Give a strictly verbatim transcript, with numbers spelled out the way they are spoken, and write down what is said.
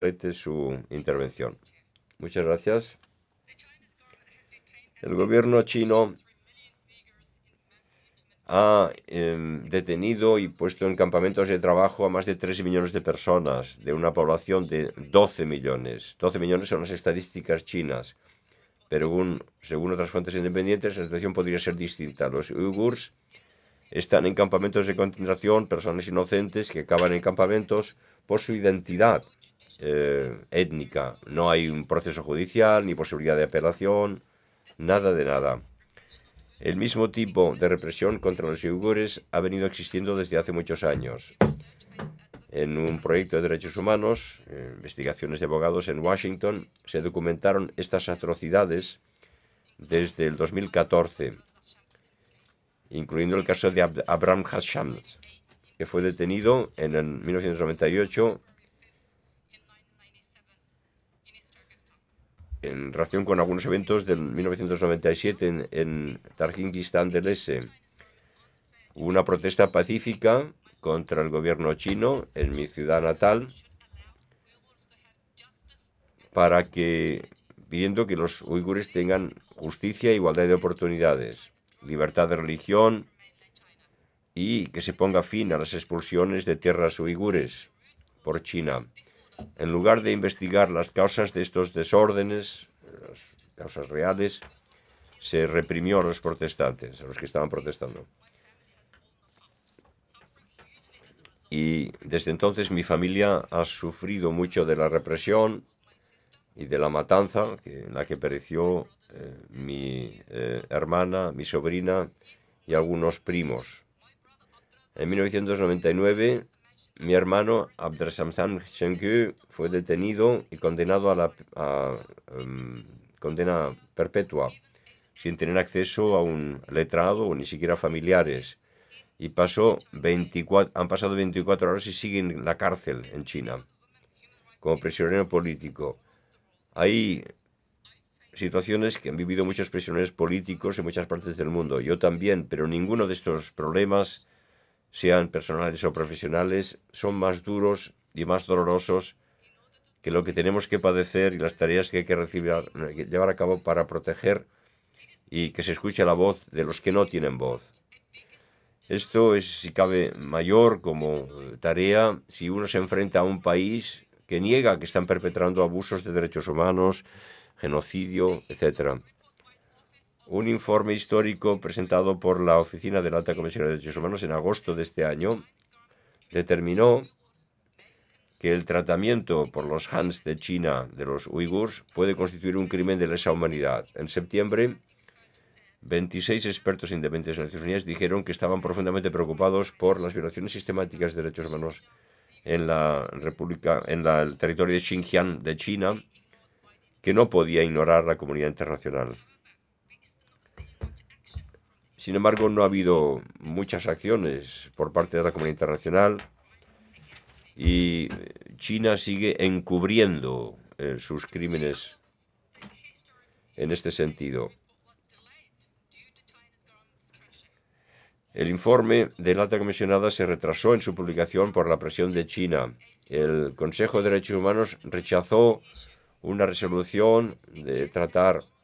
complete su intervención. Muchas gracias. El gobierno chino ha em, detenido y puesto en campamentos de trabajo a más de tres millones de personas, de una población de doce millones. doce millones son las estadísticas chinas, pero según, según otras fuentes independientes, la situación podría ser distinta. Los uigurs están en campamentos de concentración, personas inocentes que acaban en campamentos por su identidad eh, étnica. No hay un proceso judicial, ni posibilidad de apelación, nada de nada. El mismo tipo de represión contra los uigures ha venido existiendo desde hace muchos años. En un proyecto de derechos humanos, eh, investigaciones de abogados en Washington, se documentaron estas atrocidades desde el dos mil catorce, incluyendo el caso de Ab Abraham Hasham, que fue detenido en el mil novecientos noventa y ocho en relación con algunos eventos del mil novecientos noventa y siete en, en Tarjikistán del Este. Hubo una protesta pacífica contra el gobierno chino en mi ciudad natal para que, pidiendo que los uigures tengan justicia e igualdad de oportunidades, libertad de religión y que se ponga fin a las expulsiones de tierras uigures por China. En lugar de investigar las causas de estos desórdenes, las causas reales, se reprimió a los protestantes, a los que estaban protestando. Y desde entonces mi familia ha sufrido mucho de la represión y de la matanza que, en la que pereció eh, mi eh, hermana, mi sobrina y algunos primos. En mil novecientos noventa y nueve, mi hermano Abdersamsan Shenkü fue detenido y condenado a la a, um, condena perpetua, sin tener acceso a un letrado o ni siquiera familiares. Y pasó veinticuatro, han pasado veinticuatro horas y sigue en la cárcel en China, como prisionero político. Hay situaciones que han vivido muchos prisioneros políticos en muchas partes del mundo. Yo también, pero ninguno de estos problemas, sean personales o profesionales, son más duros y más dolorosos que lo que tenemos que padecer y las tareas que hay que, recibir, que llevar a cabo para proteger y que se escuche la voz de los que no tienen voz. Esto es, si cabe, mayor como tarea si uno se enfrenta a un país que niega que están perpetrando abusos de derechos humanos, genocidio, etcétera. Un informe histórico presentado por la Oficina de la Alta Comisión de Derechos Humanos en agosto de este año determinó que el tratamiento por los Hans de China de los uigurs puede constituir un crimen de lesa humanidad. En septiembre, veintiséis expertos independientes de Naciones Unidas dijeron que estaban profundamente preocupados por las violaciones sistemáticas de derechos humanos en la República, en la, el territorio de Xinjiang de China, que no podía ignorar la comunidad internacional. Sin embargo, no ha habido muchas acciones por parte de la comunidad internacional y China sigue encubriendo eh, sus crímenes en este sentido. El informe de la alta comisionada se retrasó en su publicación por la presión de China. El Consejo de Derechos Humanos rechazó una resolución de tratar